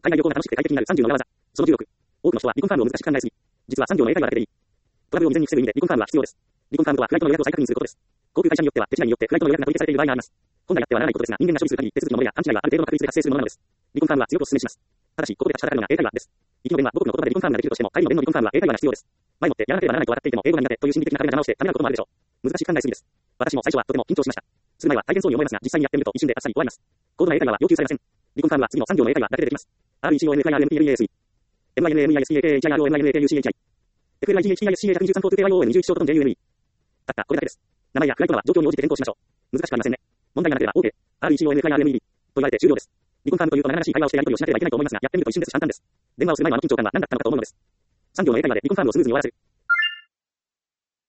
海外旅行が楽しくて快適になる30の裏技。その16。多くの人は離婚ファームを難しく考えすぎ。実は3行の英会話だけでいい。トラブルを未然に防ぐ意味で離婚ファームは必要です。離婚ファームとはフライトの予約を再確認することです。航空会社によっては手違いによってフライトの予約が取引されている場合があります。本来やってはならないことですが、人間が処理する限り手続きの漏れや勘違いはある程度の確率で発生するものなのです。離婚ファームは強くお勧めします。ただし、ここで立ちはだかるのが英会話です。行きの弁は母国の言葉で離婚ファームができるとしても、帰りの弁の離婚ファームは英会話が必要です。前もってやらなければならないと分かっていても、英語が苦手という心理的な壁が邪魔をして、ためらうこともあるでしょう。難しく考えすぎです。私も最初はとても緊張しました。する前は大変そうに思いますが、実際にやってみると一瞬であっさり終わります。高度な英会話は要求されません。離婚ファームは次の3行の英会話だけでできます。RECONFIRMPLASE MINAMISCAHIROMINATUCHI FLIGHTISCA113 たったこれだけです。名前やフライトは状況に応じて変更しましょう。難しくありませんね。問題がなければ OK。RECONFIRMED と言われて終了です。離婚ファームというと長々しい会話をしてやり取りをしなければいけないと思いますが、やってみると一瞬ですし簡単です。電話をする前の緊張感は何だったのかと思うのです。3行の英会話で離婚ファームをスムーズに終わらせる。